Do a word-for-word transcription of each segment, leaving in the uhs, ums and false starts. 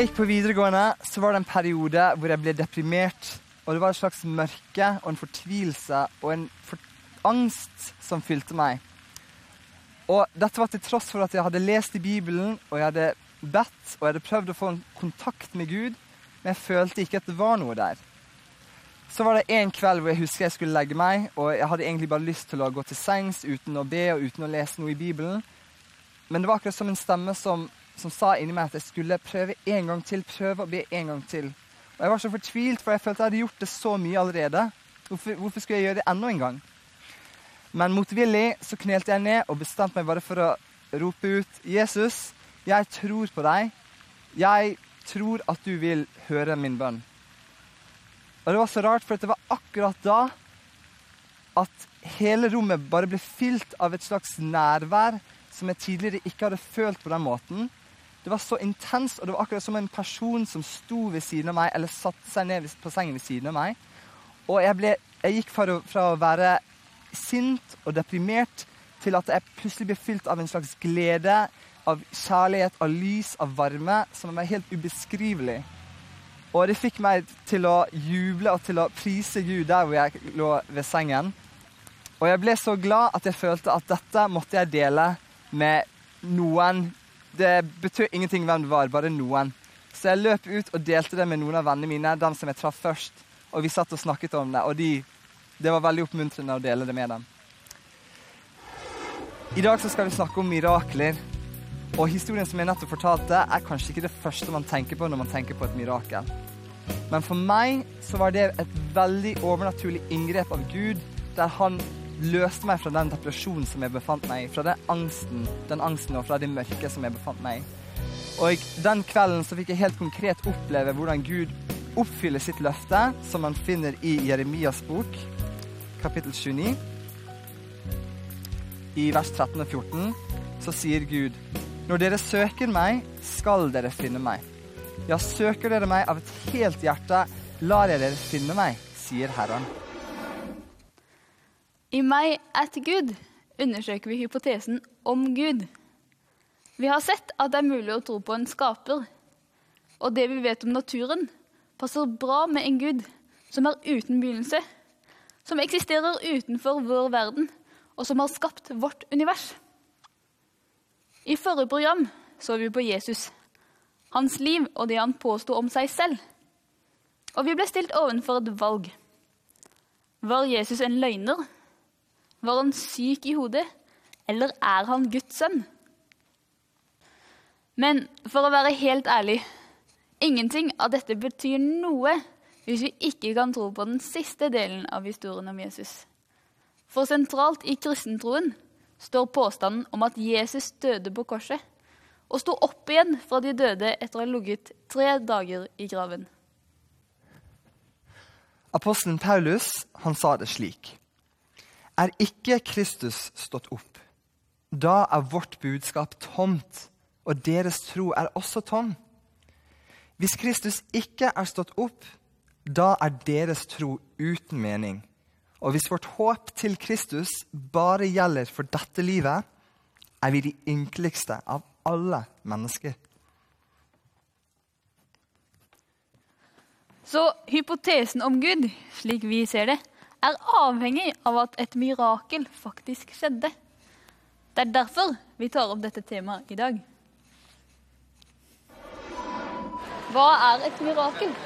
jeg gikk på videregående, så var det en periode hvor jeg ble deprimert, og det var et slags mørke og en fortvilelse og en for angst som fylte meg. Og dette var til tross for at jeg hadde lest i Bibelen, og jeg hadde bedt, og jeg hadde prøvd å få en kontakt med Gud, men jeg følte ikke at det var noe der. Så var det en kveld hvor jeg husker jeg skulle legge meg, og jeg hadde egentlig bare lyst til å gå til sengs uten å be og uten å lese noe i Bibelen. Men det var akkurat som en stemme som, som sa inni meg at jeg skulle prøve en gang til, prøve å be en gang til. Og jeg var så fortvilt, for jeg følte jeg hadde gjort det så mye allerede. Hvorfor, hvorfor skulle jeg gjøre det enda en gang? Men motvillig så knelte jeg ned og bestemte meg bare for å rope ut, Jesus, jeg tror på deg. Jeg tror at du vil høre min bønn. Og det var så rart, for det var akkurat da at hele rommet bare ble fylt av et slags nærvær som jeg tidligere ikke hadde følt på den måten. Det var så intenst, og det var akkurat som en person som sto ved siden av meg, eller satte seg ned på sengen ved siden av meg. Og jeg, ble, jeg gikk fra å, fra å være sint og deprimert til at jeg plutselig ble fylt av en slags glede, av kjærlighet, av lys, av varme, som var helt ubeskrivelig. Og det fikk meg til å juble og til å prise Gud der hvor jeg lå ved sengen. Og jeg ble så glad at jeg følte at dette måtte jeg dele med noen. Det betød ingenting hvem det var, bare noen. Så jeg løp ut og delte det med noen av vennene mine, dem som jeg traff først. Og vi satt og snakket om det, og de, det var veldig oppmuntrende å dele det med dem. I dag så skal vi snakke om mirakler. Og historien som jeg nettopp fortalte er kanskje ikke det første man tenker på når man tenker på et mirakel. Men for meg så var det et veldig overnaturlig inngrep av Gud, der han løste meg fra den depresjonen som jeg befant meg i, fra den angsten, den angsten og fra det mørke som jeg befant meg i. Og den kvelden så fikk jeg helt konkret oppleve hvordan Gud oppfyller sitt løfte, som man finner i Jeremias bok, kapittel tjueni. I vers tretten og fjorten så sier Gud, når dere søker meg, skal dere finne meg. Ja, søker dere meg av et helt hjerte, lar jeg dere finne meg, sier Herren. I meg at Gud undersøker vi hypotesen om Gud. Vi har sett at det er mulig å tro på en skaper, og det vi vet om naturen passer bra med en Gud som er uten begynnelse, som eksisterer utenfor vår verden, og som har skapt vårt univers. I forrige program så vi på Jesus, hans liv og det han påstod om seg selv. Og vi ble stilt ovenfor et valg. Var Jesus en løgner? Var han syk i hodet, eller er han Guds sønn? Men for å være helt ærlig, ingenting av dette betyr noe hvis vi ikke kan tro på den siste delen av historien om Jesus. For sentralt i kristentroen står påstanden om at Jesus døde på korset, og sto opp igjen fra de døde etter å ha ligget tre dager i graven. Apostelen Paulus, han sa det slik. Er ikke Kristus stått opp? Da er vårt budskap tomt, og deres tro er også tom. Hvis Kristus ikke er stått opp, da er deres tro uten mening. Og hvis vårt håp til Kristus bare gjelder for dette livet, er vi de ynkeligste av alle mennesker. Så hypotesen om Gud, slik vi ser det, er avhengig av at et mirakel faktisk skjedde. Det er derfor vi tar opp dette temaet i dag. Hva er et mirakel?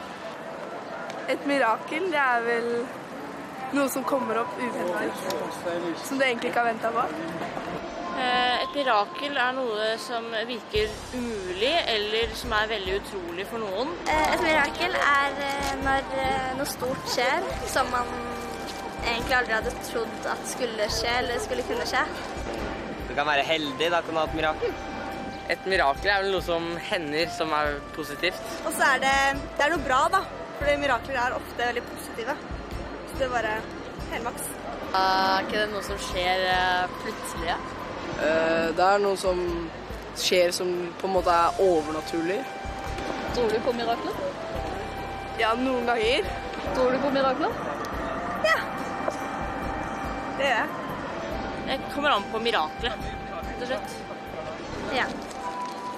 Et mirakel, det er vel noe som kommer opp uventet, som du egentlig ikke har ventet på. Et mirakel er noe som virker umulig, eller som er veldig utrolig for noen. Et mirakel er når noe stort skjer, som man egentlig aldri hadde trodd at skulle skje, eller skulle kunne skje. Du kan være heldig, da kan du ha et mirakel. Et mirakel er vel noe som hender, som er positivt. Og så er det, det er noe bra da, for mirakler er ofte veldig positive. Så det er bare helt maks. Er ikke det noe som skjer plutselig? Ja? Det er noe som skjer som på en måte er overnaturlig. Tror du på mirakler? Ja, noen ganger. Tror du på mirakler? Ja, det gjør jeg. Det kommer an på miraklet, rett og slett. Ja.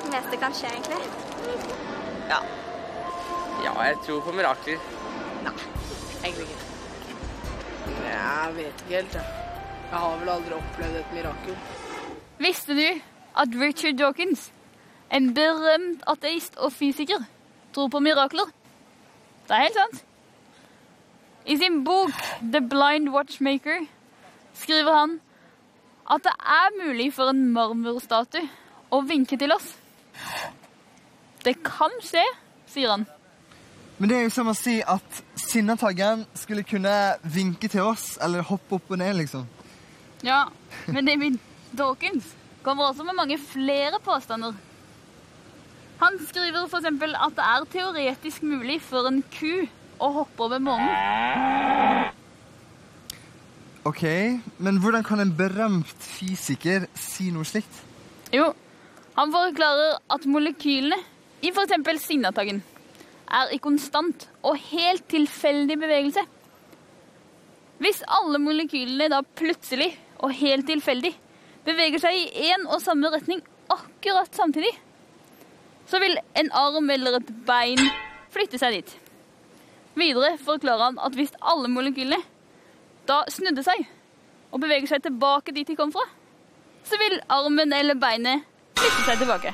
det meste kan skje, egentlig. Ja. Ja, jeg tror på mirakler. Nei, egentlig ikke. Jeg vet ikke helt, jeg. Jeg har vel aldri opplevd et mirakel. Visste du at Richard Dawkins, en berømt ateist og fysiker, tror på mirakler? Det er helt sant. I sin bok The Blind Watchmaker skriver han at det er mulig for en marmorstatue å vinke til oss. Det kan skje, sier han. Men det er jo som å si at Sinnataggen skulle kunne vinke til oss, eller hoppe opp og ned, liksom. Ja, men David Dawkins kommer også med mange flere påstander. Han skriver for eksempel at det er teoretisk mulig for en ku å hoppe over månen. Ok, men hvordan kan en berømt fysiker si noe slikt? Jo, han forklarer at molekylene i for eksempel Sinnataggen er i konstant og helt tilfeldig bevegelse. Hvis alle molekylene da plutselig og helt tilfeldig beveger seg i en og samme retning akkurat samtidig, så vil en arm eller et bein flytte seg dit. Videre forklarer han at hvis alle molekylene da snudde seg og beveger seg tilbake dit de kom fra, så vil armen eller beinet flytte seg tilbake.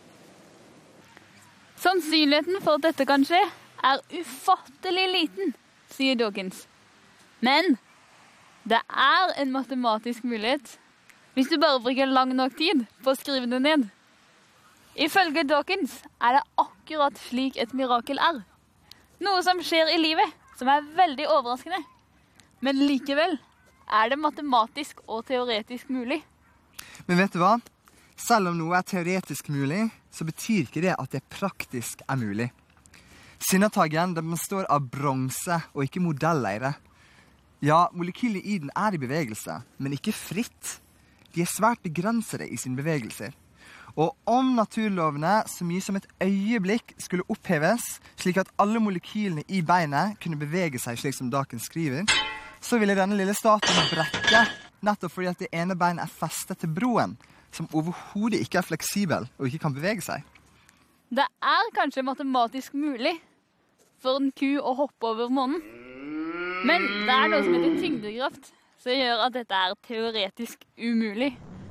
Sannsynligheten for at dette kan skje er ufattelig liten, sier Dawkins. Men det er en matematisk mulighet hvis du bare bruker lang nok tid på å skrive det ned. Ifølge Dawkins er det akkurat slik et mirakel er. Noe som skjer i livet, som er veldig overraskende. Men likevel er det matematisk og teoretisk mulig. Men vet du hva? Selv om noe er teoretisk mulig, så betyr ikke det at det praktisk er mulig. Sinnataggen den består av bronse og ikke modelleire. Ja, molekylene i den er i bevegelse, men ikke fritt. De er svært begrensede i sin bevegelser. Og om naturlovene så mye som et øyeblikk skulle oppheves, slik at alle molekylene i beinet kunne bevege seg slik som Dawkins skriver, så ville denne lille statuen brekke, nettopp fordi at det ene beinet er festet til broen, som overhodet ikke er fleksibel og ikke kan bevege seg. Det er kanskje matematisk mulig for en ku å hoppe over månen. Men det er noe som heter tyngdekraft, som gjør at dette er teoretisk umulig.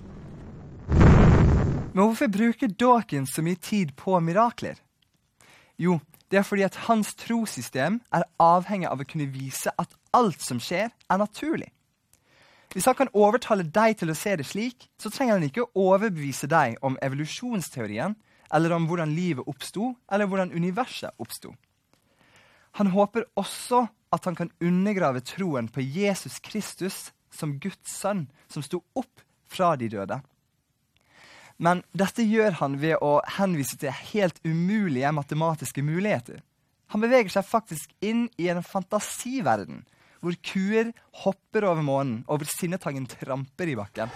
Men hvorfor bruker Dawkins så mye tid på mirakler? Jo, det er fordi at hans trosystem er avhengig av å kunne vise at alt som skjer er naturlig. Hvis han kan overtale deg til å se det slik, så trenger han ikke å overbevise deg om evolusjonsteorien, eller om hvordan livet oppsto, eller hvordan universet oppsto. Han håper også at han kan undergrave troen på Jesus Kristus som Guds sønn, som sto opp fra de døde. Men dette gjør han ved å henvise til helt umulige matematiske muligheter. Han beveger seg faktisk inn i en fantasiverden, hvor kuer hopper over månen, og hvor Sinnataggen tramper i bakken.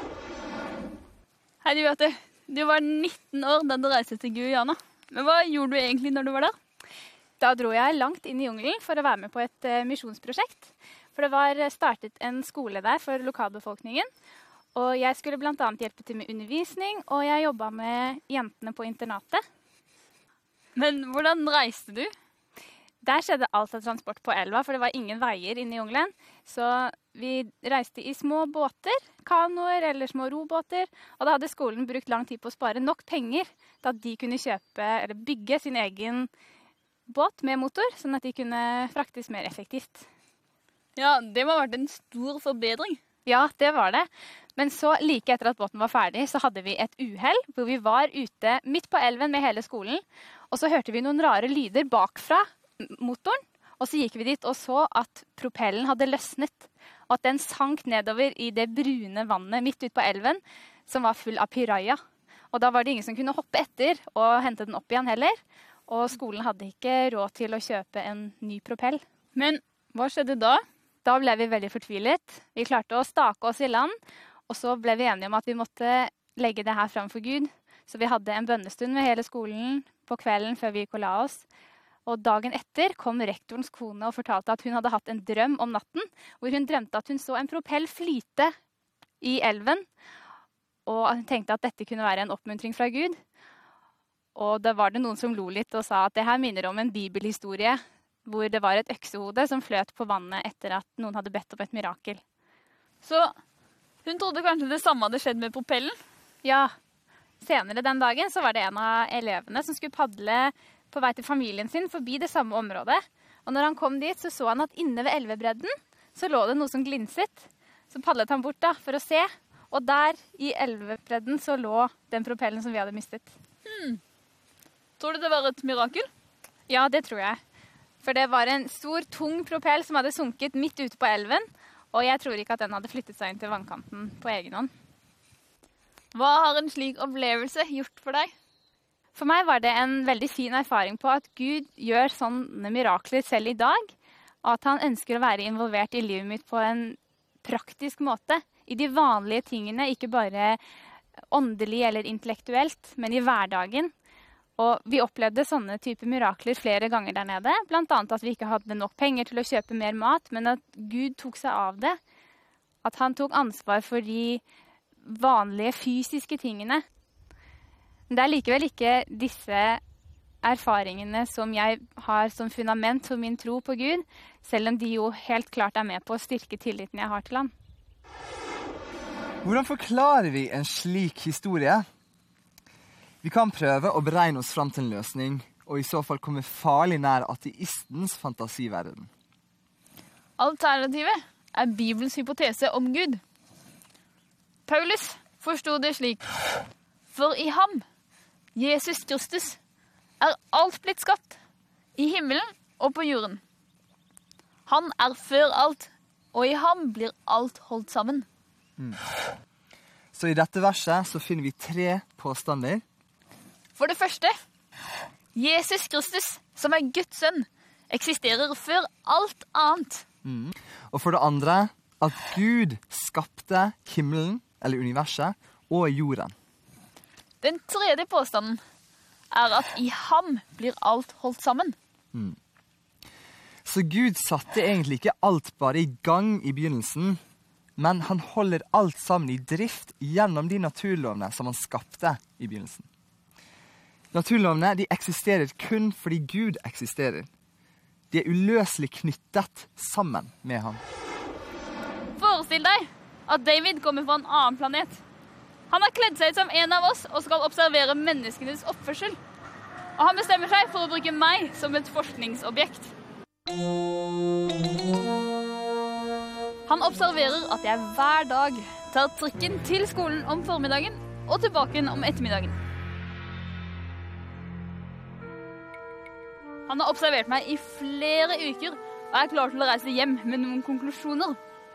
Hei, du vet det. Du var nitten år da du reiste til Guyana. Men hva gjorde du egentlig når du var der? Da dro jeg langt inn i jungelen for å være med på et uh, misjonsprosjekt. For det var startet en skole der for lokalbefolkningen. Og jeg skulle blant annet hjelpe til med undervisning, og jeg jobbet med jentene på internatet. Men hvordan reiste du? Der skjedde alt av transport på elva, for det var ingen veier inne i jungelen. Så vi reiste i små båter, kanoer eller små robåter, og da hadde skolen brukt lang tid på å spare nok penger til at de kunne kjøpe eller bygge sin egen båt med motor, sånn at de kunne fraktes mer effektivt. Ja, det må ha vært en stor forbedring. Ja, det var det. Men så like etter at båten var ferdig, så hadde vi et uhell, hvor vi var ute midt på elven med hele skolen, og så hørte vi noen rare lyder bakfra motoren, og så gikk vi dit og så at propellen hadde løsnet, og at den sank nedover i det brune vannet midt ut på elven, som var full av piraya. Og da var det ingen som kunne hoppe etter og hente den opp igjen heller, og skolen hadde ikke råd til å kjøpe en ny propell. Men hva skjedde da? Da ble vi veldig fortvilet. Vi klarte å stake oss i land, og så ble vi enige om at vi måtte legge det her frem for Gud. Så vi hadde en bønnestund med hele skolen på kvelden før vi gikk og la oss. Og dagen etter kom rektorens kone og fortalte at hun hadde hatt en drøm om natten, hvor hun drømte at hun så en propell flyte i elven, og hun tenkte at dette kunne være en oppmuntring fra Gud. Og da var det noen som lo litt og sa at det her minner om en bibelhistorie hvor det var et øksehode som fløt på vannet etter at noen hadde bedt om et mirakel. Så hun trodde kanskje det samme hadde skjedd med propellen? Ja, senere den dagen så var det en av elevene som skulle padle på vei til familien sin forbi det samme området. Og når han kom dit, så så han at inne ved elvebredden så lå det noe som glinset. Så padlet han bort da for å se, og der i elvebredden så lå den propellen som vi hadde mistet. Hmm. Tror du det var et mirakel? Ja, det tror jeg. For det var en stor, tung propell som hadde sunket midt ute på elven, og jeg tror ikke at den hadde flyttet seg inn til vannkanten på egen hånd. Hva har en slik opplevelse gjort for deg? For meg var det en veldig fin erfaring på at Gud gjør sånne mirakler selv i dag, og at han ønsker å være involvert i livet mitt på en praktisk måte, i de vanlige tingene, ikke bare åndelig eller intellektuelt, men i hverdagen. Og vi opplevde sånne typer mirakler flere ganger der nede, blant annet at vi ikke hadde nok penger til å kjøpe mer mat, men at Gud tok seg av det, at han tok ansvar for de vanlige fysiske tingene. Det er likevel ikke disse erfaringene som jeg har som fundament for min tro på Gud, selv om de jo helt klart er med på å styrke tilliten jeg har til han. Hvordan forklarer vi en slik historie? Vi kan prøve å beregne oss frem til en løsning, og i så fall komme farlig nær ateistens fantasiverden. Alternativet er Bibelens hypotese om Gud. Paulus forstod det slik: for i ham, Jesus Kristus, er alt blitt skapt, i himmelen og på jorden. Han er før alt, og i ham blir alt holdt sammen. Mm. Så i dette verset så finner vi tre påstander. For det første, Jesus Kristus, som er Guds sønn, eksisterer før alt annet. Mm. Og for det andre, at Gud skapte himmelen, eller universet, og jorden. Den tredje påstanden er at i ham blir alt holdt sammen. Mm. Så Gud satte egentlig ikke alt bare i gang i begynnelsen, men han holder alt sammen i drift gjennom de naturlovene som han skapte i begynnelsen. Naturlovene de eksisterer kun fordi Gud eksisterer. De er uløselig knyttet sammen med ham. Forestill deg at David kommer fra en annen planet. Han har kledd seg ut som en av oss og skal observere menneskenes oppførsel. Og han bestemmer seg for å bruke meg som et forskningsobjekt. Han observerer at jeg hver dag tar trikken til skolen om formiddagen og tilbake om ettermiddagen. Han har observert meg i flere uker og er klar til å reise hjem med noen konklusjoner.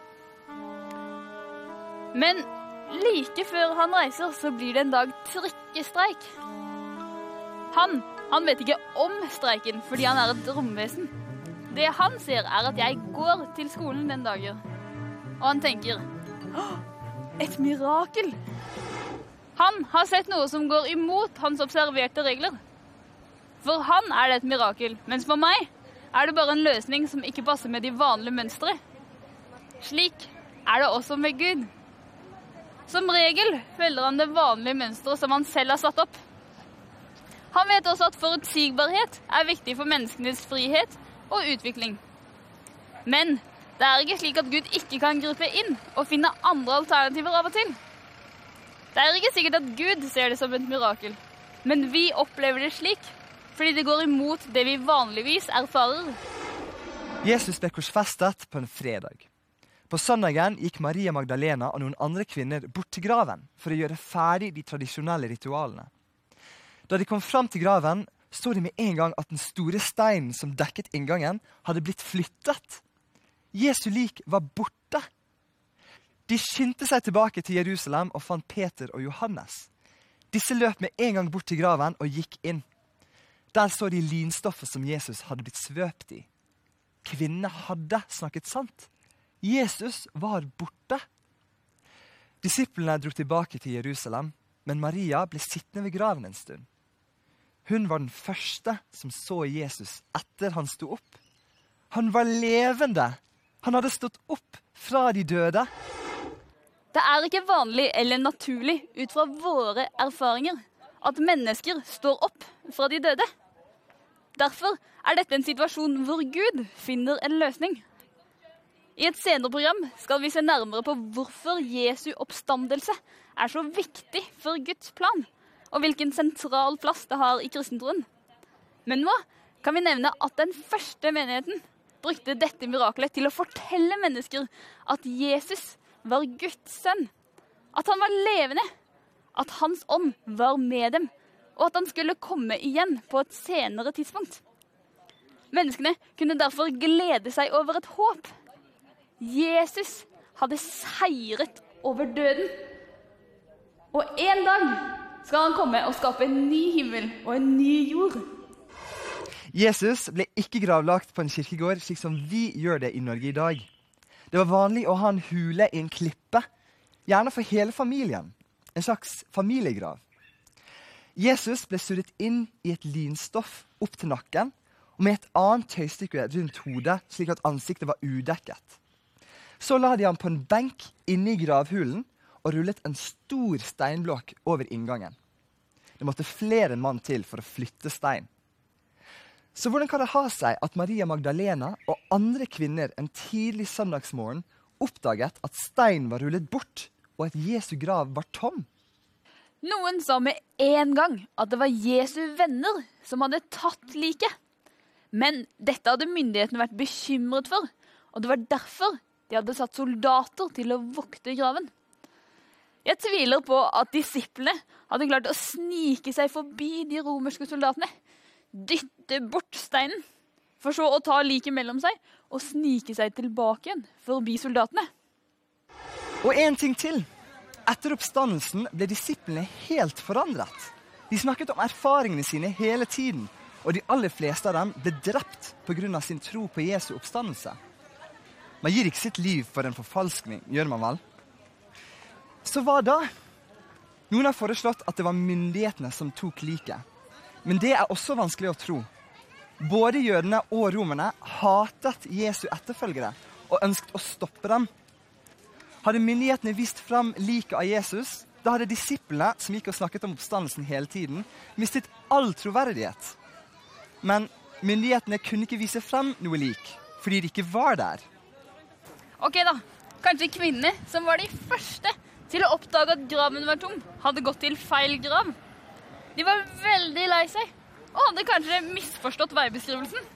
Men like før han reiser, så blir det en dag trikkestreik. Han, han vet ikke om streiken fordi han er et romvesen. Det han ser er at jeg går til skolen den dagen. Og han tenker, et mirakel! Han har sett noe som går imot hans observerte regler. For han er det et mirakel, mens for meg er det bare en løsning som ikke passer med de vanlige mønstre. Slik er det også med Gud. Som regel følger han det vanlige mønstret som han selv har satt opp. Han vet også at forutsigbarhet er viktig for menneskenes frihet og utvikling. Men det er ikke slik at Gud ikke kan gripe inn og finne andre alternativer av og til. Det er ikke sikkert at Gud ser det som et mirakel, men vi opplever det slik, fordi det går imot det vi vanligvis erfarer. Jesus ble korsfestet på en fredag. På søndagen gikk Maria Magdalena og noen andre kvinner bort til graven for å gjøre ferdig de tradisjonelle ritualene. Da de kom fram til graven, så de med en gang at den store steinen som dekket inngangen hadde blitt flyttet. Jesu lik var borte. De skyndte seg tilbake til Jerusalem og fant Peter og Johannes. Disse løp med en gang bort til graven og gikk inn. Der så de linstoffet som Jesus hadde blitt svøpt i. Kvinnene hadde snakket sant. Jesus var borte. Disiplene dro tilbake til Jerusalem, men Maria ble sittende ved graven en stund. Hun var den første som så Jesus etter han sto opp. Han var levende. Han hadde stått opp fra de døde. Det er ikke vanlig eller naturlig ut fra våre erfaringer at mennesker står opp fra de døde. Derfor er dette en situasjon hvor Gud finner en løsning. I et senere program skal vi se nærmere på hvorfor Jesu oppstandelse er så viktig for Guds plan, og hvilken sentral plass det har i kristentroen. Men nå kan vi nevne at den første menigheten brukte dette miraklet til å fortelle mennesker at Jesus var Guds sønn, at han var levende, at hans ånd var med dem, og at han skulle komme igjen på et senere tidspunkt. Menneskene kunne derfor glede seg over et håp. Jesus hadde seiret over døden. Og en dag skal han komme og skape en ny himmel og en ny jord. Jesus ble ikke gravlagt på en kirkegård slik som vi gjør det i Norge i dag. Det var vanlig å ha en hule i en klippe, gjerne for hele familien. En slags familiegrav. Jesus ble surret inn i et linstoff opp til nakken, og med et annet tøystykke rundt hodet, slik at ansiktet var udekket. Så la de ham på en benk inne i gravhulen, og rullet en stor steinblokk over inngangen. Det måtte flere mann til for å flytte stein. Så hvordan kan det ha seg at Maria Magdalena og andre kvinner en tidlig søndagsmorgen oppdaget at stein var rullet bort, og at Jesu grav var tom? Noen sa med en gang at det var Jesu venner som hadde tatt liket. Men dette hadde myndighetene vært bekymret for, og det var derfor de hadde satt soldater til å vokte graven. Jeg tviler på at disiplene hadde klart å snike seg forbi de romerske soldatene, dytte bort steinen, for så å ta liket mellom seg og snike seg tilbake igjen forbi soldatene. Og en ting til. Etter oppstandelsen ble disiplene helt forandret. De snakket om erfaringene sine hele tiden, og de aller fleste av dem ble drept på grunn av sin tro på Jesu oppstandelse. Man gir ikke sitt liv for en forfalskning, gjør man vel? Så hva da? Noen har foreslått at det var myndighetene som tok liket. Men det er også vanskelig å tro. Både jødene og romerne hatet Jesu etterfølgere og ønsket å stoppe dem. Hadde myndighetene vist fram liket av Jesus, da hadde disiplene, som gikk og snakket om oppstandelsen hele tiden, mistet all troverdighet. Men myndighetene kunne ikke vise frem noe lik, fordi de ikke var der. Ok da, kanskje kvinnene, som var de første til å oppdage at graven var tom, hadde gått til feil grav. De var veldig lei seg, og hadde kanskje misforstått veibeskrivelsen.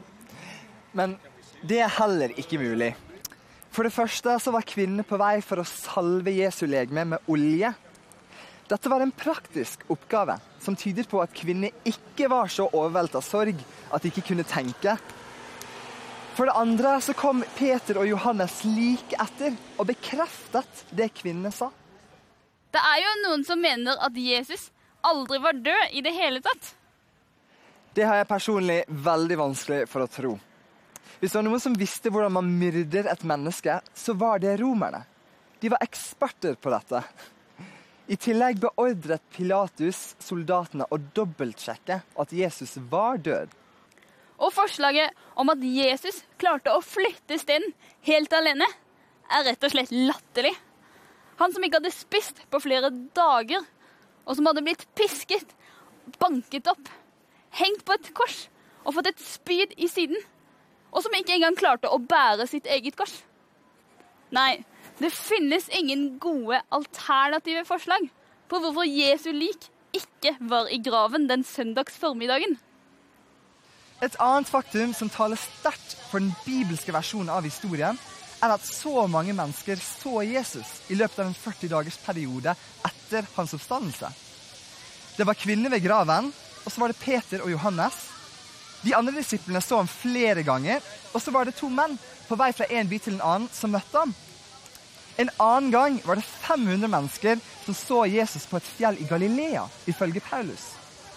Men det er heller ikke mulig. For det første så var kvinnene på vei for å salve Jesu legeme med olje. Dette var en praktisk oppgave, som tyder på at kvinner ikke var så overveldet av sorg at de ikke kunne tenke. For det andre så kom Peter og Johannes like etter og bekreftet det kvinnene sa. Det er jo noen som mener at Jesus aldri var død i det hele tatt. Det har jeg personlig veldig vanskelig for å tro. Hvis det var noen som visste hvordan man myrder et menneske, så var det romerne. De var eksperter på dette. I tillegg beordret Pilatus soldatene å dobbeltsjekke at Jesus var død. Og forslaget om at Jesus klarte å flytte steinen helt alene, er rett og slett latterlig. Han som ikke hadde spist på flere dager, og som hadde blitt pisket, banket opp, hengt på et kors og fått et spyd i siden, og som ikke engang klarte å bære sitt eget kors. Nei, det finnes ingen gode alternative forslag på hvorfor Jesu lik ikke var i graven den søndags formiddagen. Et annet faktum som taler sterkt for den bibelske versjonen av historien, er at så mange mennesker så Jesus i løpet av en førti dagers periode etter hans oppstandelse. Det var kvinner ved graven, og så var det Peter og Johannes. De andre disiplene så ham flere ganger, og så var det to menn på vei fra en by til en annen som møtte ham. En annen gang var det fem hundre mennesker som så Jesus på et fjell i Galilea, ifølge Paulus.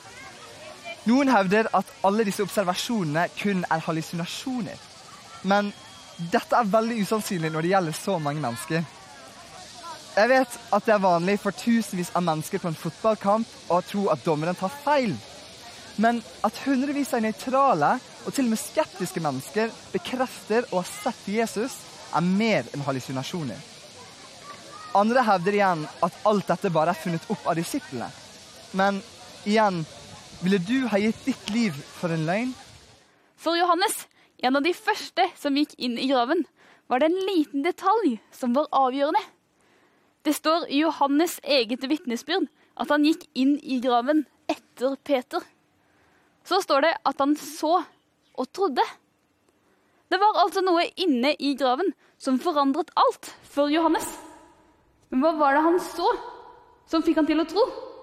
Noen hevder at alle disse observasjonene kun er hallusinasjoner, men dette er veldig usannsynlig når det gjelder så mange mennesker. Jeg vet at det er vanlig for tusenvis av mennesker på en fotballkamp å tro at dommeren tar feil. Men at hundrevis av nøytrale og til og med skeptiske mennesker bekrefter å ha sett Jesus, er mer enn hallusinasjoner. Andre hevder igjen at alt dette bare er funnet opp av disiplene. Men Igjen, ville du ha gitt ditt liv for en løgn? For Johannes, en av de første som gikk inn i graven, var det en liten detalj som var avgjørende. Det står i Johannes eget vitnesbyrd at han gikk inn i graven etter Peter. Så står det at han så og trodde. Det var altså noe inne i graven som forandret alt for Johannes. Men hva var det han så som fikk han til å tro?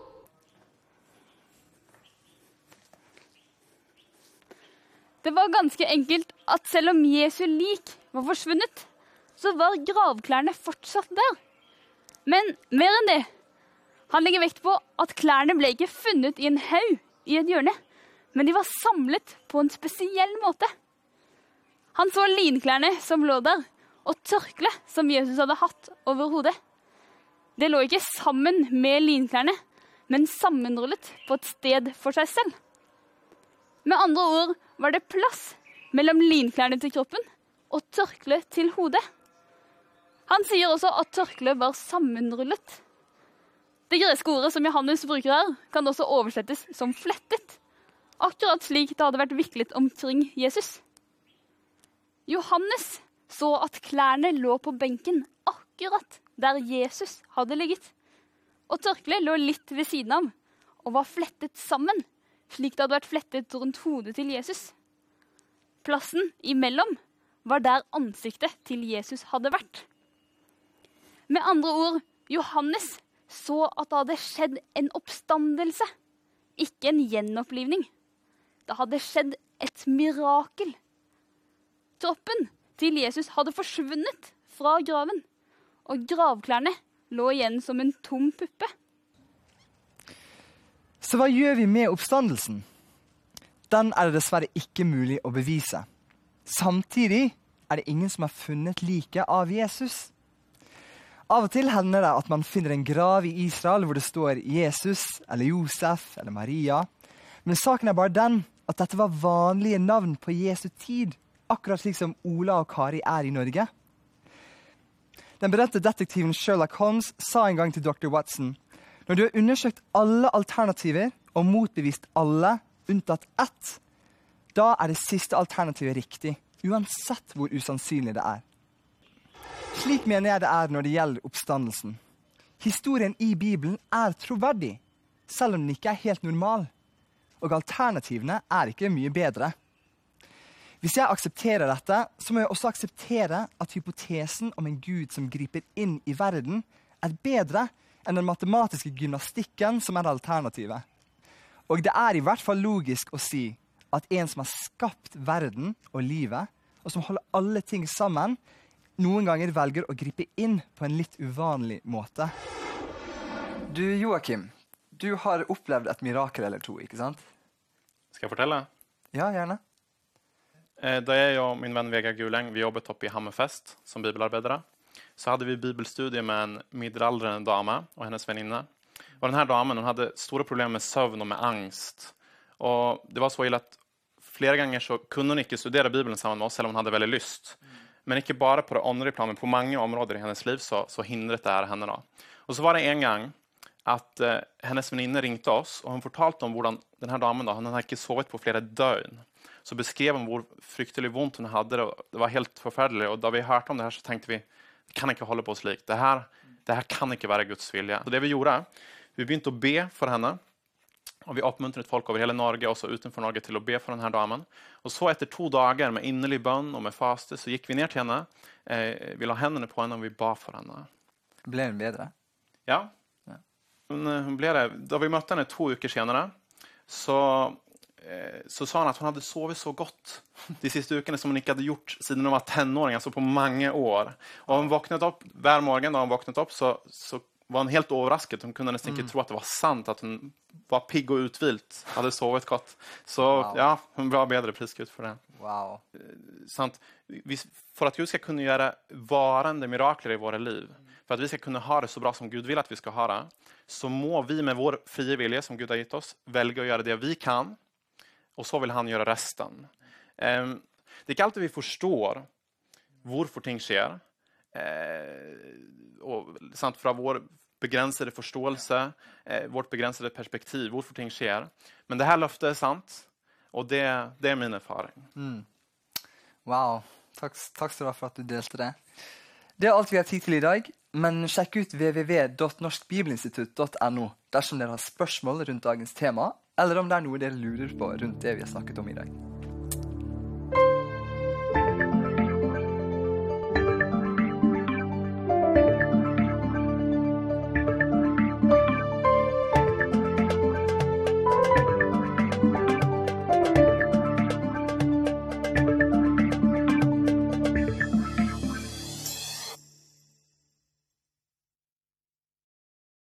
Det var ganske enkelt at selv om Jesu lik var forsvunnet, så var gravklærne fortsatt der. Men mer enn det, han legger vekt på at klærne ble ikke funnet i en haug i et hjørne, men de var samlet på en spesiell måte. Han så linklærne som lå der, og tørkle som Jesus hadde hatt over hodet. Det lå ikke sammen med linklærne, men sammenrullet på et sted for seg selv. Med andre ord var det plass mellom linklærne til kroppen og tørkle til hodet. Han sier også at tørkle var sammenrullet. Det greske ordet som Johannes bruker her, kan også oversettes som flettet, akkurat slik det hadde vært viklet omkring Jesus. Johannes så at klærne lå på benken akkurat der Jesus hadde ligget, og tørkleet lå litt ved siden av og var flettet sammen, slik det hadde vært flettet rundt hodet til Jesus. Plassen imellom var der ansiktet til Jesus hadde vært. Med andre ord, Johannes så at det hadde skjedd en oppstandelse, ikke en gjenopplivning. Det hadde skjedd et mirakel. Kroppen til Jesus hadde forsvunnet fra graven, og gravklærne lå igjen som en tom puppe. Så hva gjør vi med oppstandelsen? Den er det dessverre ikke mulig å bevise. Samtidig er det ingen som har funnet liket av Jesus. Av og til hender det at man finner en grav i Israel hvor det står Jesus, eller Josef, eller Maria. Men saken er bare den at dette var vanlige navn på Jesu tid, akkurat slik som Ola og Kari er i Norge. Den berømte detektiven Sherlock Holmes sa en gang til doktor Watson: når du har undersøkt alle alternativer og motbevist alle, unntatt ett, da er det siste alternativet riktig, uansett hvor usannsynlig det er. Slik mener jeg det er når det gjelder oppstandelsen. Historien i Bibelen er troverdig, selv om den ikke er helt normal. Og alternativene er ikke mye bedre. Hvis jeg aksepterer dette, så må jeg også akseptere at hypotesen om en Gud som griper inn i verden, er bedre enn den matematiske gymnastikken som er alternativet. Og det er i hvert fall logisk å si at en som har skapt verden og livet, og som holder alle ting sammen, noen ganger velger å gripe inn på en litt uvanlig måte. Du, Joakim, du har opplevd et mirakel eller to, ikke sant? Skal jeg fortelle? Ja, gjerne. Eh, da jeg og min venn Vegard Guleng, vi jobbet oppe i Hammerfest som bibelarbeidere, så hadde vi bibelstudie med en middelaldrende dame og hennes venninne. Og denne damen, hun hadde store problemer med søvn og med angst. Og det var så ille at flere ganger så kunne hun ikke studere Bibelen sammen med oss, selv om hun hadde veldig lyst. Men ikke bare på det åndelige planet, men på mange områder i hennes liv så, så hindret det her henne da. Og så var det en gang at eh, hennes venninne ringte oss, og hun fortalte om hvordan denne damen da, hun hadde ikke sovet på flere døgn. Så beskrev hun hvor fryktelig vondt hun hadde, og det var helt forferdelig. Og da vi hørte om det her så tenkte vi, det kan ikke holde på slik. Det her, det her kan ikke være Guds vilje. Så det vi gjorde, vi begynte å be for henne, og vi oppmuntret folk over hele Norge, også utenfor Norge, til å be for denne damen. Og så etter to dager med innerlig bønn og med faste, så gikk vi ned til henne, eh, vi la hendene på henne, og vi ba for henne. Ble hun bedre? Ja. ja. Hun, hun ble det. Da vi møtte henne to uker senere, så, eh, så sa hun at hun hadde sovet så godt de siste ukene som hun ikke hadde gjort siden hun var tenåring, altså på mange år. Og hun våknet opp, hver morgen da hun våknet opp, så, så var hun helt overrasket. Hun kunne nesten ikke mm. tro at det var sant, at hun var pigg og utvilt, hadde sovet godt. Så wow. ja, hun ble bedre priskutt for det. Wow. Sant? For at Gud skal kunne gjøre varende mirakler i våre liv, for at vi skal kunne ha det så bra som Gud vil at vi skal ha det, så må vi med vår frie vilje som Gud har gitt oss, velge å gjøre det vi kan, og så vil han gjøre resten. Um, det er ikke alltid vi forstår hvorfor ting skjer, uh, og sant, fra vår begränsade förståelse, eh, vårt begränsade perspektiv, hvorfor ting sker. Men det här löftet är sant, och det, det är min erfaring. Mm. Wow, takk, takk skal du ha for at du delte det. Det er alt vi har tid til i dag, men sjekk ut w w w punktum norskbibelinstitutt punktum no dersom dere har spørsmål rundt dagens tema, eller om det er noe dere lurer på rundt det vi har snakket om i dag.